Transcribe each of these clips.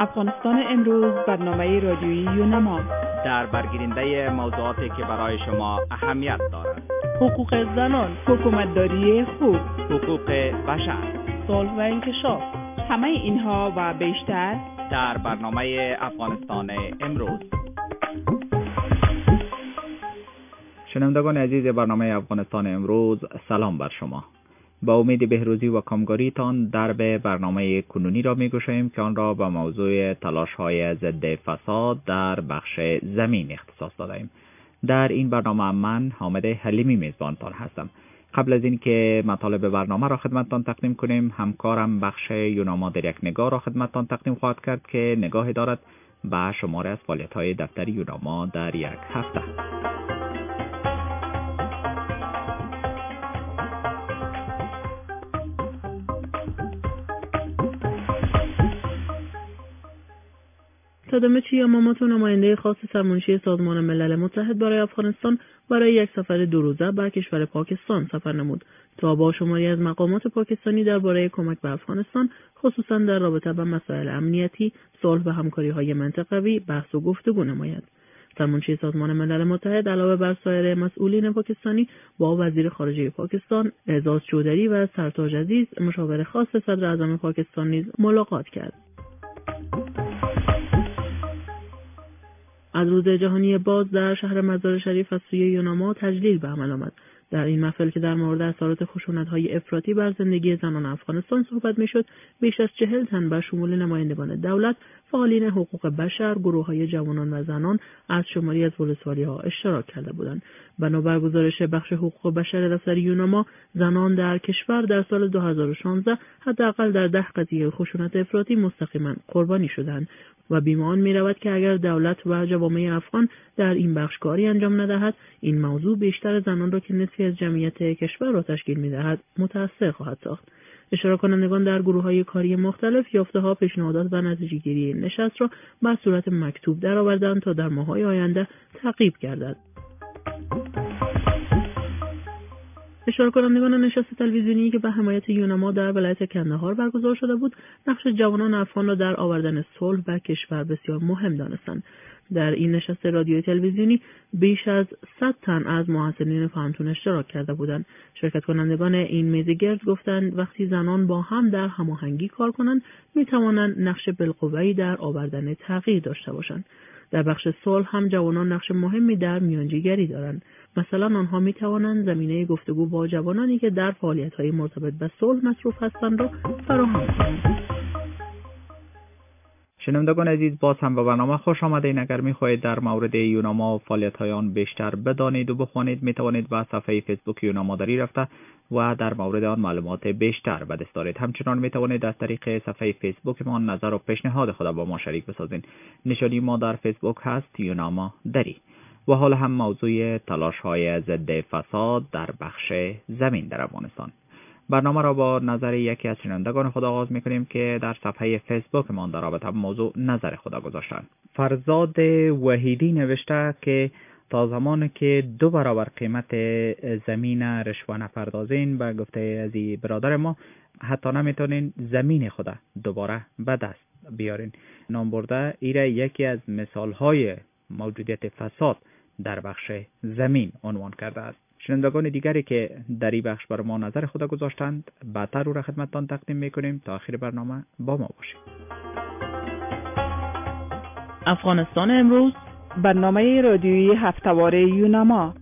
افغانستان امروز برنامه رادیویی یونما در برگیرنده موضوعاتی که برای شما اهمیت دارد: حقوق زنان، حکومتداری خوب، حقوق بشر، صلح و انکشاف. همه اینها و بیشتر در برنامه افغانستان امروز. شنوندگان عزیز برنامه افغانستان امروز، سلام بر شما. با امید بهروزی و کامگاریتان درب برنامه کنونی را می‌گشاییم که آن را به موضوع تلاش‌های ضد فساد در بخش زمین اختصاص داده‌ایم. در این برنامه من حامد حلیمی میزبانتان هستم. قبل از اینکه مطالب برنامه را خدمتتان تقدیم کنیم، همکارم بخش یونما در یک نگاه را خدمتتان تقدیم خواهد کرد که نگاهی دارد به شماره از فعالیت‌های دفتر یونما در یک هفته. تادمچی یاماماتو، نماینده خاص سرمنشی سازمان ملل متحد برای افغانستان، برای یک سفر 2 روزه به کشور پاکستان سفر نمود تا با شماری از مقامات پاکستانی درباره کمک به افغانستان، خصوصا در رابطه با مسائل امنیتی، صلح و همکاری‌های منطقوی بحث و گفتگو نماید. سرمنشی سازمان ملل متحد علاوه بر سایر مسئولین پاکستانی با وزیر خارجه پاکستان اعزاز چودری و سرتاج عزیز، مشاور خاص صدر اعظم پاکستان نیز ملاقات کرد. از روز جهانی باز در شهر مزار شریف از سوی یونما تجلیل به عمل آمد. در این محفل که در مورد اثرات خشونت‌های افراطی بر زندگی زنان افغانستان صحبت می‌شد، بیش از 40 تن به شمول نمایندگان دولت، فعالین حقوق بشر، گروه‌های جوانان و زنان از شماری از ولسوالی‌ها اشتراک کرده بودند. بنابر گزارش بخش حقوق بشر دفتر یونما، زنان در کشور در سال 2016 حداقل در 10 قضیه خشونت افراطی مستقیما قربانی شدند و بیمان می رود که اگر دولت و جوامع افغان در این بخش کاری انجام ندهد، این موضوع بیشتر زنان را که نصفی از جمعیت کشور را تشکیل می دهد متأثر خواهد ساخت. اشتراک کنندگان در گروه‌های کاری مختلف یافته‌ها، پیشنهادات و نتیجه‌گیری نشست را به صورت مکتوب درآوردند تا در ماه‌های آینده تعقیب گردد. اشتراک کنندگان نشست تلویزیونی که به حمایت یونما در ولایت کندهار برگزار شده بود، نقش جوانان افغان را در آوردن صلح به کشور بسیار مهم دانستند. در این نشست رادیویی تلویزیونی بیش از 100 تن از محصلین پانتون اشتراک کرده بودند. شرکت کنندگان این میز گرد گفتند وقتی زنان با هم در هماهنگی کار کنند، می‌توانند نقش بالقوه‌ای در آوردن تغییر داشته باشند. در بخش صلح هم جوانان نقش مهمی در میانجیگری دارند. مثلا آنها می توانند زمینه گفتگو با جوانانی که در فعالیت‌های مرتبط به صلح مصروف هستند را فراهم کنند. شنوندگان عزیز، باز هم به برنامه خوش آمدید. اگر می‌خواهید در مورد یونما و فعالیت‌های آن بیشتر بدانید و بخوانید، می‌توانید به صفحه فیسبوک یونما دری رفته و در مورد آن معلومات بیشتر به دست دارید. همچنان می‌توانید از طریق صفحه فیسبوک ما نظر و پیشنهاد خود با ما شریک بسازید. نشانی ما در فیسبوک هست یونما دری. و حالا هم موضوع تلاش‌های ضد فساد در بخش زمین در افغانستان. برنامه را با نظر یکی از شنوندگان خود آغاز می‌کنیم که در صفحه فیسبوک ما در رابطه با موضوع نظر خود گذاشتند. فرزاد وحیدی نوشته که تا زمانی که 2 برابر قیمت زمین رشوه نپردازین، به گفته از برادر ما، حتی نمیتونین زمین خود دوباره به دست بیارین. نام برده ایره یکی از مثال‌های موجودیت فساد در بخش زمین عنوان کرده است. شنوندگان دیگری که در این بخش بر ما نظر خود گذاشتند، بعدتر او را خدمتتان تقدیم میکنیم. تا آخر برنامه با ما باشید. افغانستان امروز، برنامه رادیویی هفته‌واره یونما.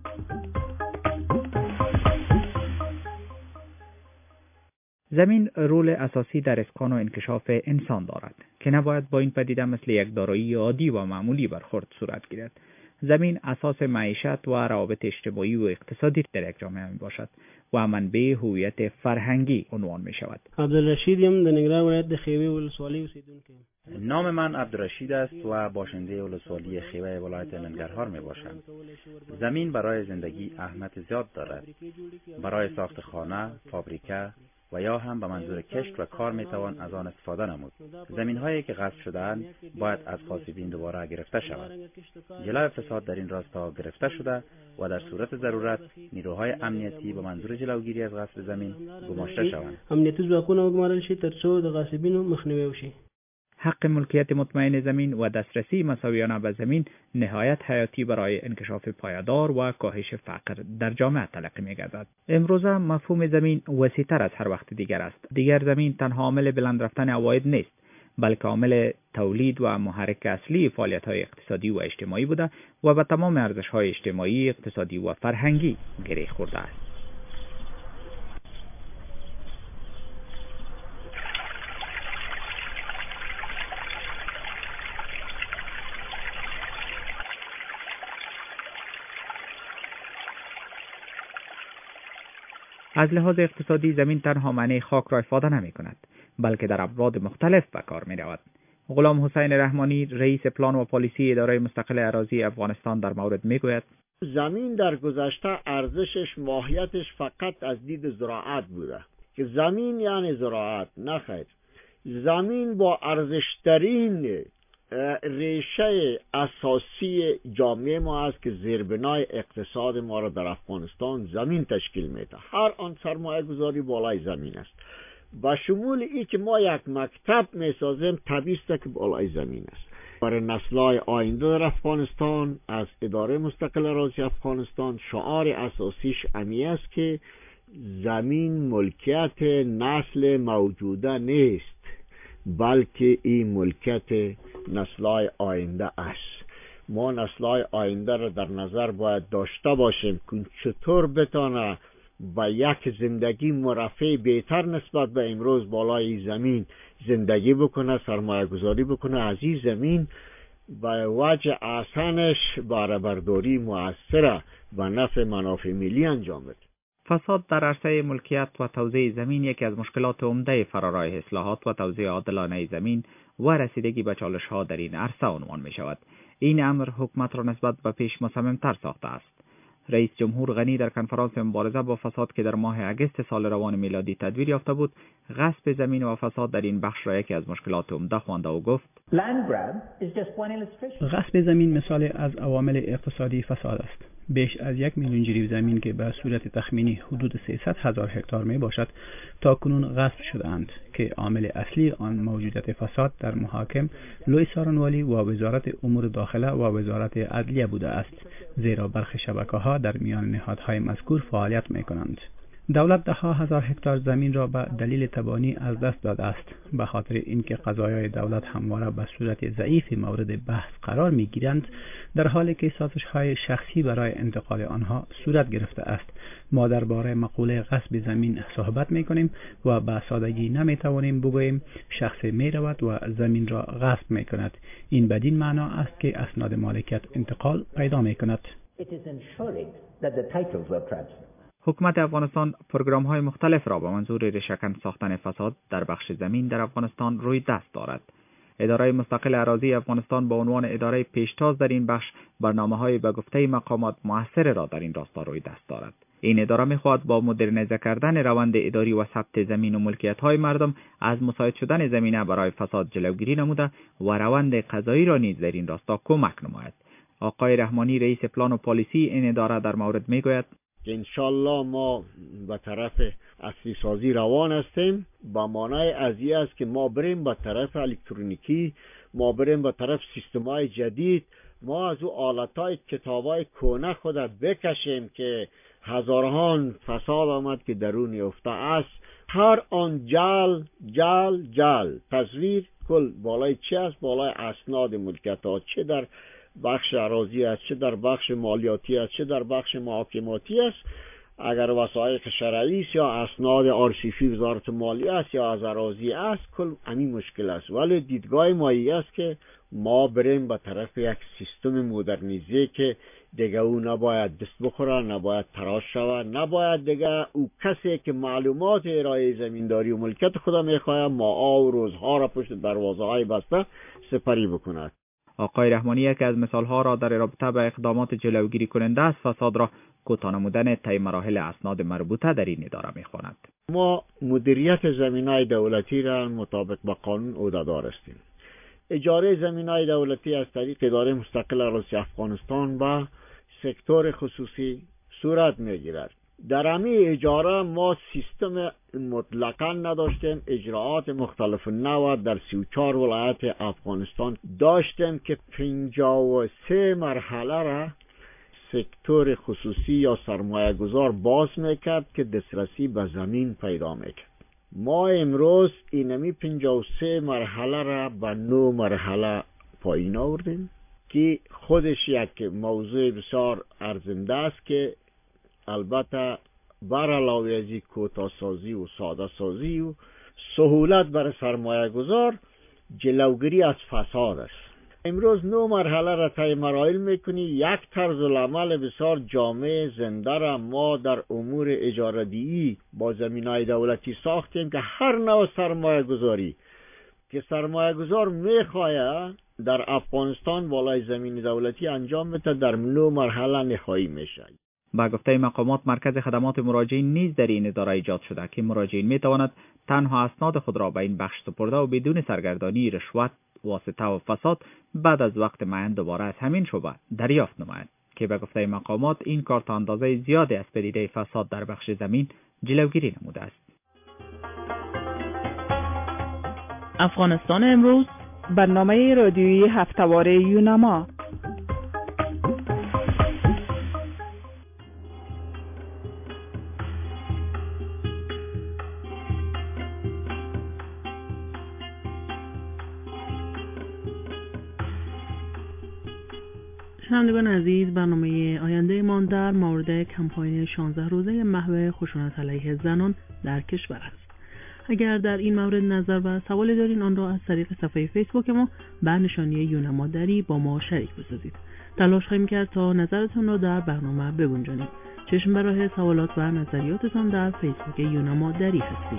زمین رول اساسی در اسکان و انکشاف انسان دارد که نباید با این پدیده مثل یک دارایی عادی و معمولی برخورد صورت گیرد. زمین اساس معیشت و روابط اجتماعی و اقتصادی در یک جامعه می باشد و منبع هویت فرهنگی عنوان می شود. عبدالرشید یم، در ننګرهار ولایت د خیوه ولسوالۍ اوسیدونکی یم. نام من عبدالرشید است و باشنده ولسوالی خیوه ولایت ننګرهار می باشم. زمین برای زندگی اهمیت زیاد دارد. برای ساخت خانه، فابریکه و یا هم به منظور کشت و کار می توان از آن استفاده نمود. زمین هایی که غصب شده‌اند باید از غاصبین دوباره گرفته شود. جلوی فساد در این راستا گرفته شده و در صورت ضرورت نیروهای امنیتی به منظور جلوگیری از غصب زمین گماشته شوند. امنیتی ځواکونه وګمارل شي ترڅو د غاصبینو مخنیوی وشي. حق ملکیت مطمئن زمین و دسترسی مساویانه به زمین نهایت حیاتی برای انکشاف پایدار و کاهش فقر در جامعه تلقی می‌گردد. امروزه مفهوم زمین وسیع‌تر از هر وقت دیگر است. دیگر زمین تنها عامل بلند رفتن عواید نیست، بلکه عامل تولید و محرک اصلی فعالیت‌های اقتصادی و اجتماعی بوده و به تمام ارزش‌های اجتماعی، اقتصادی و فرهنگی گره خورده است. از لحاظ اقتصادی زمین تنها معنی خاک را افاده نمی کند، بلکه در ابعاد مختلف به کار می رود. غلام حسین رحمانی، رئیس پلان و پالیسی اداره مستقل اراضی افغانستان در مورد می گوید: زمین در گذشته ارزشش ماهیتش فقط از دید زراعت بوده که زمین یعنی زراعت. نه خیر، زمین با ارزشترین ریشه اساسی جامعه ما است که زیربنای اقتصاد ما را در افغانستان زمین تشکیل میده. هر آن سرمایه گذاری بالای زمین است. با شمول ای که ما یک مکتب میسازیم طبیعی است که بالای زمین است. برای نسل‌های آینده در افغانستان از اداره مستقل اراضی افغانستان شعار اساسیش امی است که زمین ملکیت نسل موجوده نیست، بلکه این ملکیت نسل‌های آینده است. ما نسل‌های آینده را در نظر باید داشته باشیم که چطور بتانه با یک زندگی مرفه بهتر نسبت به امروز بالای زمین زندگی بکنه، سرمایه گذاری بکنه، از این زمین به وجه احسنش بهره برداری مؤثره و نفع منافع ملی انجام بده. فساد در عرصه ملکیت و توزیع زمین یکی از مشکلات عمده فراراه اصلاحات و توزیع عادلانه زمین و رسیدگی به چالش‌ها در این عرصه عنوان می شود. این امر حکومت را نسبت به پیش مصمم‌تر ساخته است. رئیس جمهور غنی در کنفرانس مبارزه با فساد که در ماه اگست سال روان میلادی تدویر یافته بود، غصب زمین و فساد در این بخش را یکی از مشکلات عمده خوانده و گفت: غصب زمین مثال از عوامل اقتصادی فساد است. بیش از 1 میلیون جریب زمین که به صورت تخمینی حدود 300,000 هکتار می باشد تا کنون غصب شده اند که عامل اصلی آن موجودیت فساد در محاکم، لوی سارنوالی و وزارت امور داخله و وزارت عدلیه بوده است، زیرا برخی شبکه‌ها در میان نهادهای مذکور فعالیت می کنند. دولت ده ها هزار هکتار زمین را به دلیل تبانی از دست داده است، به خاطر اینکه قضایای دولت همواره به صورت ضعیف مورد بحث قرار می گیرند، در حالی که سازش‌های شخصی برای انتقال آنها صورت گرفته است. ما درباره مقوله غصب زمین صحبت می کنیم و به سادگی نمی توانیم بگوییم شخص می رود و زمین را غصب می کند. این بدین معنا است که اسناد مالکیت انتقال پیدا می کند. حکومت افغانستان پروگرام‌های مختلف را به منظور ریشه‌کن ساختن فساد در بخش زمین در افغانستان روی دست دارد. اداره مستقل اراضی افغانستان به عنوان اداره پیشتاز در این بخش برنامه‌های به گفته مقامات موثر را در این راستا روی دست دارد. این اداره می‌خواهد با مدرنیزه کردن روند اداری و ثبت زمین و ملکیت‌های مردم از مساعد شدن زمینه برای فساد جلوگیری نموده و روند قضایی را نیز در این راستا کمک نماید. آقای رحمانی، رئیس پلان و پالیسی این اداره در مورد می‌گوید: انشالله ما به طرف اصلی سازی روان هستیم. با معنای ازی است که ما بریم به طرف الکترونیکی، ما بریم به طرف سیستم‌های جدید، ما از او آلت‌های کتاب‌های کهنه خود بکشیم که هزاران فساد آمد که درون یافته است. هر آن جل تصویر کل بالای چی است؟ بالای اسناد ملکیت ها، چه در بخش اراضی است، چه در بخش مالیاتی است، چه در بخش محاکماتی است. اگر وثایق شرعی است یا اسناد آرشیفی وزارت مالیه است یا از اراضی است، کل همین مشکل است. ولی دیدگاه ما است که ما بریم به طرف یک سیستم مدرنیزه که دیگه او نباید دست بخوره، نباید تراش شود، نباید دیگه او کسی که معلومات ارائه زمینداری و ملکیت خدا میخواهد ماها و روزها را پشت دروازه های بسته سپری بکند. آقای رحمانی یکی از مثالها را در رابطه به اقدامات جلوگیری کننده از فساد را کوتاه نمودن طی مراحل اسناد مربوطه در این اداره میخواند. ما مدیریت زمینای دولتی را مطابق با قانون عهده‌دار هستیم. اجاره زمینای دولتی از طریق اداره مستقل اراضی افغانستان و سکتور خصوصی صورت میگیرد. در همین اجاره ما سیستم مطلقا نداشتیم. اجراعات مختلف نوع در 34 ولایت افغانستان داشتیم که 53 مرحله را سکتور خصوصی یا سرمایه گذار باز میکرد که دسترسی به زمین پیدا میکرد. ما امروز اینمی 53 مرحله را به 9 مرحله پایین آوردیم که خودش یک موضوع بسیار ارزنده است که البته بر علاوه از کوتاه‌سازی و ساده سازی و سهولت برای سرمایه گذار جلوگیری از فساد است. امروز 9 مرحله را طی مراحل میکنی. یک طرز العمل بسیار جامع زنده را ما در امور اجاره دهی با زمینای دولتی ساختیم که هر نوع سرمایه گذاری که سرمایه گذار میخواه در افغانستان بالای زمین دولتی انجام بده در 9 مرحله نهایی میشه. با گفته مقامات مرکز خدمات مراجعین نیز در این اداره ایجاد شده که مراجعین میتواند تنها اسناد خود را به این بخش سپرده و بدون سرگردانی رشوت، واسطه و فساد بعد از وقت معین دوباره از همین شعبه دریافت نماید که به گفته مقامات این کار تا اندازه زیادی از پدیده فساد در بخش زمین جلوگیری نموده است. افغانستان امروز، برنامه رادیویی هفته‌واره یوناما. شنوندگان عزیز، برنامه آینده ما در مورد کمپاین 16 روزه محو خشونت علیه زنان در کشور است. اگر در این مورد نظر و سوالی دارین آن را از طریق صفحه فیسبوک ما به نشانی یوناما دری با ما شریک بسازید. تلاش خواهیم کرد تا نظرتون را در برنامه بگنجانیم. چشم به راه سوالات و نظریاتتان در فیسبوک یوناما دری هستیم.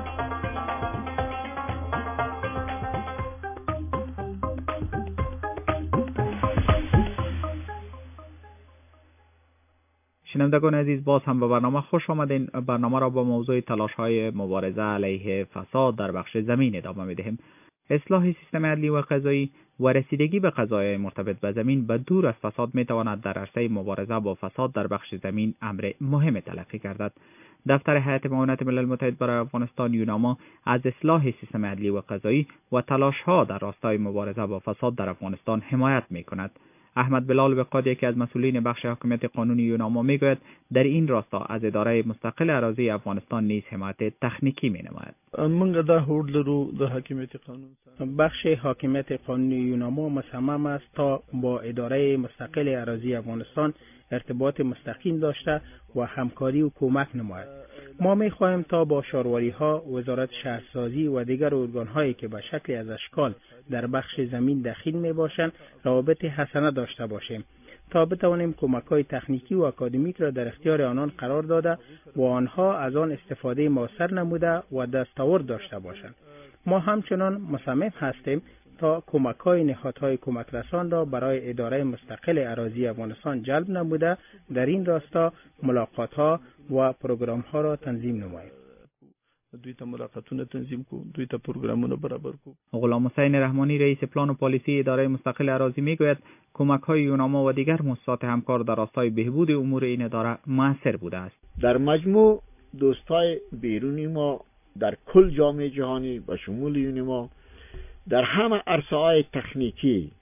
شنوندگان عزیز، باز هم به برنامه خوش آمدین. برنامه را با موضوع تلاش‌های مبارزه علیه فساد در بخش زمین ادامه می‌دهیم. اصلاح سیستم عدلی و قضایی و رسیدگی به قضایای مرتبط به زمین به دور از فساد می‌تواند در عرصه مبارزه با فساد در بخش زمین امر مهم تلقی گردد. دفتر هیئت معاونت ملل متحد برای افغانستان یوناما از اصلاح سیستم عدلی و قضایی و تلاش‌ها در راستای مبارزه با فساد در افغانستان حمایت می‌کند. احمد بلال وقادی که از مسئولین بخش حاکمیت قانونی یوناما میگوید در این راستا از اداره مستقل اراضی افغانستان نیز حمایت تکنیکی مینماید. منګه دا هوډ لرو د حاکمیت قانون بخش حاکمیت قانونی یوناما مصمم است تا با اداره مستقل اراضی افغانستان ارتباط مستقیم داشته و همکاری و کمک نماید. ما می‌خواهیم تا با شاروری‌ها، وزارت شهرسازی و دیگر ارگان‌هایی که به شکلی از اشکال در بخش زمین دخیل می‌باشند روابط حسنه داشته باشیم تا بتوانیم کمک‌های تکنیکی و اکادمیک را در اختیار آنان قرار داده و آنها از آن استفاده موثر نموده و دستاورد داشته باشند. ما همچنان مصمم هستیم تا کمک‌های نهادهای کمک رسان را برای اداره مستقل اراضی افغانستان جلب نموده در این راستا ملاقات‌ها و پروگرام‌ها را تنظیم نماییم. دوی ته ملاقاتونه تنظیم کو، دوی ته پروگرامونه برابر کو. غلام حسین رحمانی رئیس پلان و پالیسی اداره مستقل اراضی میگوید کمک‌های یوناما و دیگر مؤسسات همکار در راستای بهبود امور این اداره موثر بوده است. در مجموع دوستای بیرونی ما در کل جامعه جهانی و شمول یوناما در همه عرصه‌های تکنیکی،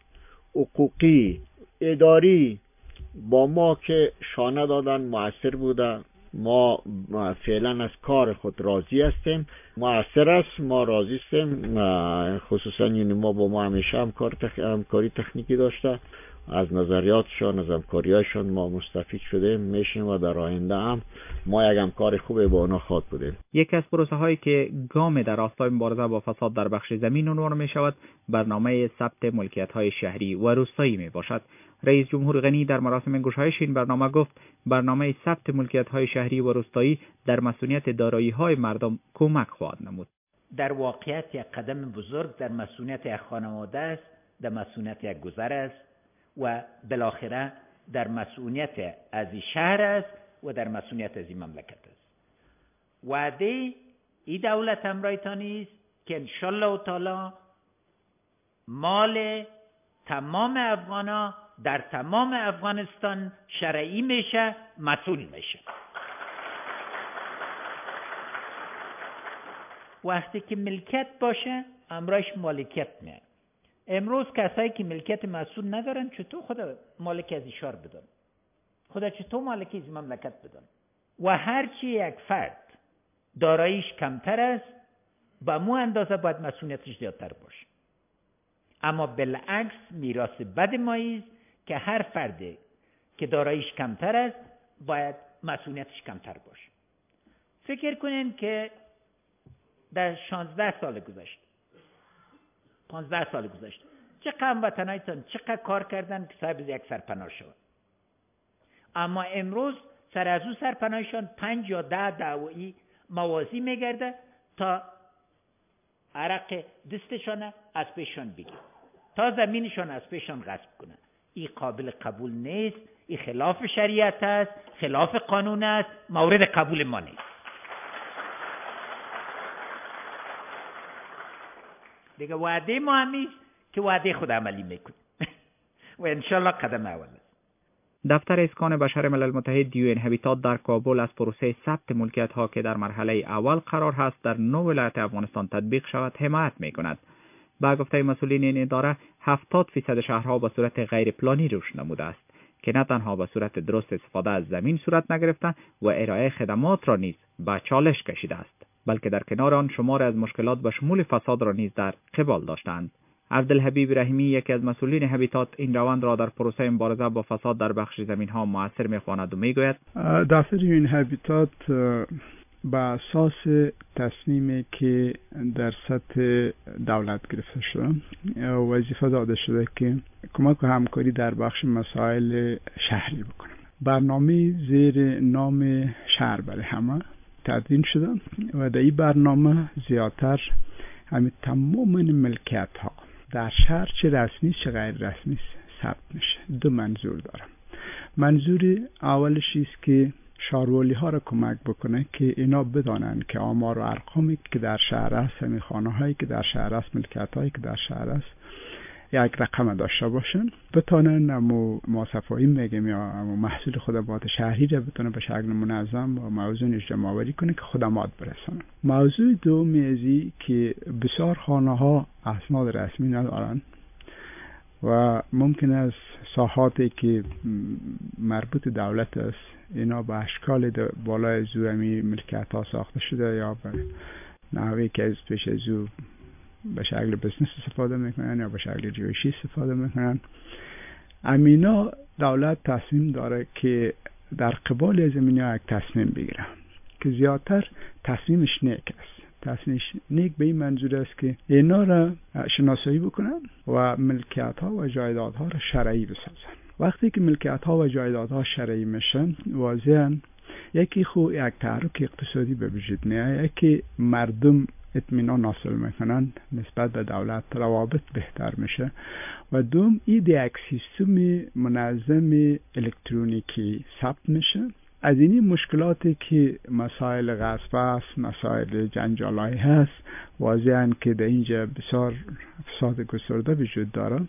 حقوقی، اداری با ما که شانه دادن موثر بوده. ما فعلا از کار خود راضی هستیم. موثر است، ما راضی هستیم. خصوصا یوناما با ما همیشه همکاری تکنیکی داشته. از نظریاتشان، از همکاریاشان ما مستفید شده میشیم و در آینده هم ما یک همکار خوب با آنها خواهد بودیم. یکی از پروسه هایی که گام در راستای مبارزه با فساد در بخش زمین عنوان می شود برنامه ثبت ملکیت های شهری و روستایی می باشد. رئیس جمهور غنی در مراسم گشایش این برنامه گفت برنامه ثبت ملکیت های شهری و روستایی در مسئولیت دارایی های مردم کمک خواهد نمود. در واقعیت یک قدم بزرگ در مسئولیت یک خانواده است، در مسئولیت یک گذر است و بالاخره در مسئولیت از شهر است و در مسئولیت از مملکت است. وعده این دولت همراهتانی است که انشالله تعالی مال تمام افغانا در تمام افغانستان شرعی میشه، مسئول میشه. وقتی که ملکیت باشه امرایش مالکیت میاد. امروز کسایی که ملکیت مسئول ندارن چطور خود مالک از ایشار بدن؟ خدا چطور مالک از مملکت بدن؟ و هرچی یک فرد داراییش کمتر است به مو اندازه باید مسئولیتش زیادتر باشه. اما بالعکس میراث بد ماییز که هر فردی که داراییش کمتر است باید مسئولیتش کمتر باشه. فکر کنین که در 16 سال گذشته 15 سال گذشته چقدر هموطنایتان چقدر کار کردن که صاحب یک سرپناه شد. اما امروز سر از او سرپناهشان 5 یا 10 دعوایی موازی میگرده تا عرق دستشان از پیشان بگیر، تا زمینشان از پیشان غصب کنه. این قابل قبول نیست، این خلاف شریعت است، خلاف قانون است، مورد قبول ما نیست. دیگه وعده ما همیست که وعده خود عملی میکنیم و انشالله قدم اول است. دفتر اسکان بشر ملل متحد UN هابیتات در کابل از پروسه ثبت ملکیت ها که در مرحله اول قرار هست در 9 ولایت افغانستان تطبیق شود حمایت می کند. با گفته مسئولین این اداره 70% شهرها به صورت غیر پلانی رشد نموده است که نه تنها به صورت درست استفاده از زمین صورت نگرفته و ارائه خدمات را نیز به چالش کشیده است، بلکه در کنار آن شمار از مشکلات به شمول فساد را نیز در قبال داشتند. عبدالحبیب رحیمی یکی از مسئولین هابیتات این روند را در پروسه مبارزه با فساد در بخش زمین‌ها مؤثر می‌خواند و می‌گوید دفتر این هابیتات با اساس تصمیمی که در سطح دولت گرفته شده وظیفه داده شده که کمک و همکاری در بخش مسائل شهری بکنه. برنامه زیر نام شهر برای همه تدوین شده و در این برنامه زیادتر همین تمام ملکیت ها در شهر چه رسمی چه غیر رسمی ثبت میشه. 2 منظور دارم. منظور اولش است که شهروالی ها را کمک بکنه که اینا بدانند که آمار و ارقامی که در شهر است، همین خانه هایی که در شهر است، ملکیت هایی که در شهر است یک رقم داشته باشن، بتونن مصفایی میگیم یا محصول خدمات شهری را بتونه به شکل منظم و موزون جمع آوری کنه که خدمات برسونن. موضوع دومی ازی که بسیار خانه ها اسناد رسمی ندارن و ممکن است ساحاتی که مربوط دولت است اینا به اشکال بالای زومی ملکیت ها ساخته شده یا به نحوی که از پیش زو به شکل بزنس استفاده میکنن یا به شکل ریایشی استفاده میکنن. امینا دولت تصمیم داره که در قبال از امینا یک تصمیم بگیره که زیادتر تصمیمش نیک است. تصمیمش نیک به این منظور است که اینا را شناسایی بکنن و ملکیت ها و جایداد ها را شرعی بسازن. وقتی که ملکیت ها و جایداد ها شرعی میشن واضحاً یکی خو یک تحرک اقتصادی به وجود میاد، یکی مردم اطمینان حاصل میکنن نسبت به دولت، روابط بهتر میشه و دوم ایده یک سیستم منظم الکترونیکی ثبت میشه. از این مشکلاتی که مسائل غصب است، مسائل جنجالایی هست، واضحاً که در اینجا بسیار فساد گسترده وجود داره،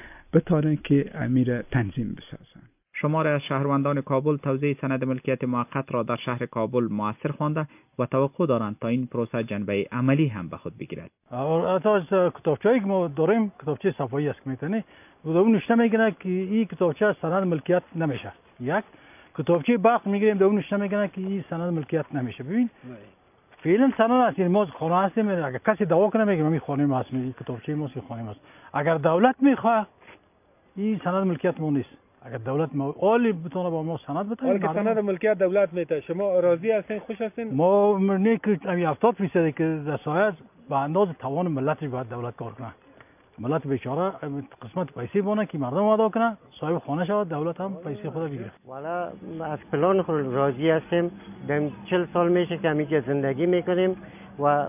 بتونن که امیر تنظیم بسازن. شمار از شهروندان کابل توزیع سند ملکیت موقت را در شهر کابل مؤثر خوانده و توقع دارند تا این پروسه جنبه عملی هم به خود بگیرد. از کتابچه‌ای که ما داریم کتابچه صفایی است که میتونه اون نوشته میگه که این کتابچه سند ملکیت نمیشه. یک کتابچه باغ میگیریم در اون نوشته میگه که این سند ملکیت نمیشه. ببین فعلا سند است، یعنی ما خانه هستیم، اگر کسی دعوا کنه میگه من خانه ما هست، میگه کتابچه ما خانه ما است. اگر دولت میخواد این سند ملکیت ما نیست. اگر دولت اولی بتونه با ما سند بده، ولی که سند ملکیت دولت میده، شما راضی هستین، خوش هستین؟ ما نه که 70% که در سایه به اندازه توان ملت باید دولت کار کنه. ملت بیچاره قسمت پیسه بونه که مردم ادا کنه، صاحب خانه شود، دولت هم پیسه خود بگیره. والا از پلان خود راضی هستیم. در 40 سال میشه که اینجا زندگی میکنیم و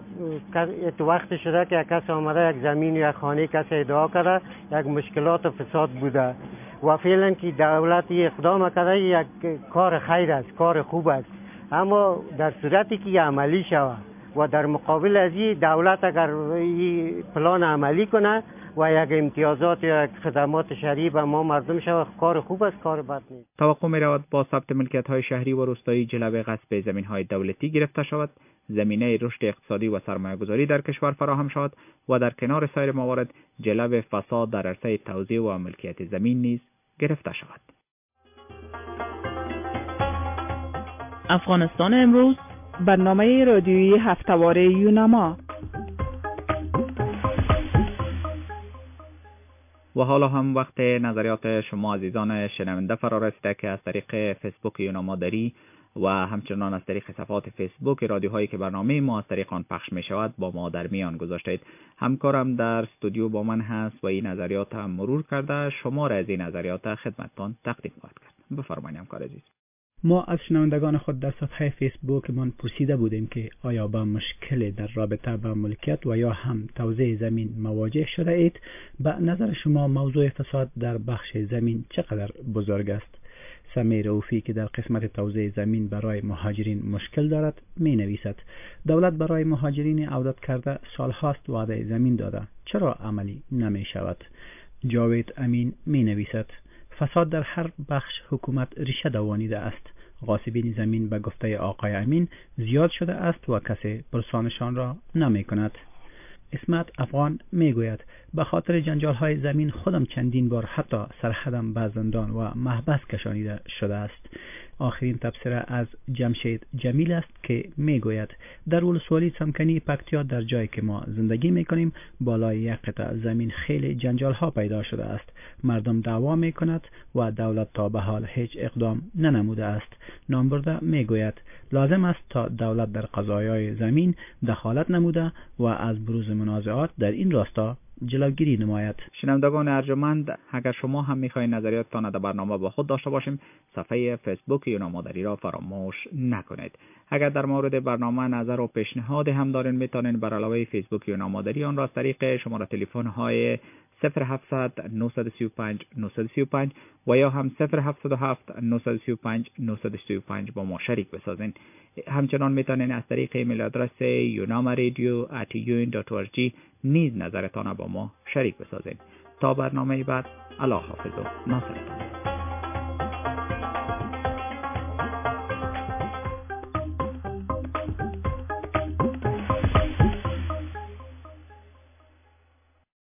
تو وقت شده که کسی آمده یک زمین یا خانه کسی ادعا کرده، یک مشکلات و فساد بوده و فعلا که دولت اقدام کرده یک کار خیر است، کار خوب است، اما در صورتی که عملی شود و در مقابل از این دولت اگر این پلان عملی کنه و یک امتیازات یا یک خدمات شهری به ما مردم شود، کار خوب است، کار بد نیست. توقع می رود با ثبت ملکیت های شهری و روستایی جلوه غصب زمین های دولتی گرفته شود زمینه رشد اقتصادی و سرمایه‌گذاری در کشور فراهم شود و در کنار سایر موارد جلو فساد در عرصه توزیع و ملکیت زمین نیز گرفته شود. افغانستان امروز، برنامه رادیویی هفته‌واره یوناما. و حالا هم وقت نظریات شما عزیزان شنونده فرا رسیده که از طریق فیسبوک یوناما داری و همچنان از طریق صفحات فیسبوک رادیوهایی که برنامه ما از طریق آن پخش می شود با ما در میان گذاشتید. همکارم در استودیو با من هست و این نظریات هم مرور کرده شمار از این نظریات خدمتتان تقدیم خواهد کرد. بفرمایید همکار عزیز. ما از شنوندگان خود در صفحه فیسبوک من پرسیده بودیم که آیا با مشکل در رابطه با ملکیت و یا هم توزیع زمین مواجه شده اید؟ به نظر شما موضوع فساد در بخش زمین چقدر بزرگ است؟ سمیر رؤوفی که در قسمت توزیع زمین برای مهاجرین مشکل دارد می نویسد دولت برای مهاجرین عودت کرده سالهاست وعده زمین داده، چرا عملی نمی شود؟ جاوید امین می نویسد فساد در هر بخش حکومت ریشه دوانیده است. غاصبین زمین به گفته آقای امین زیاد شده است و کسی پرسانشان را نمی کند. اسمت افغان می گوید به خاطر جنجال های زمین خودم چندین بار حتی سرحدم به زندان و محبس کشانیده شده است. آخرین تبصره از جمشید جمیل است که می گوید در ولسوالی سمکنی پکتیا در جایی که ما زندگی می کنیم بالای یک قطعه زمین خیلی جنجال ها پیدا شده است. مردم دعوا می کند و دولت تا به حال هیچ اقدام ننموده است. نامبرده می گوید لازم است تا دولت در قضایای زمین دخالت نموده و از بروز منازعات در این راستا جلوگیری نماید. شنوندگان ارجمند، اگر شما هم میخواهید نظریاتتان در برنامه با خود داشته باشیم، صفحه فیسبوک یوناما دری را فراموش نکنید. اگر در مورد برنامه نظر و پیشنهاد هم دارین میتونین بر علاوه فیسبوک یوناما دری آن را از طریق شماره تلفن های 0700 935 935 و یا هم 0707 935 935 با ما شریک بسازین. همچنان میتونین از طریق ایمیل آدرس yunamaradio@un.org نیز نظرتان با ما شریک بسازین. تا برنامه بعد، الله حافظ و ناصرتان.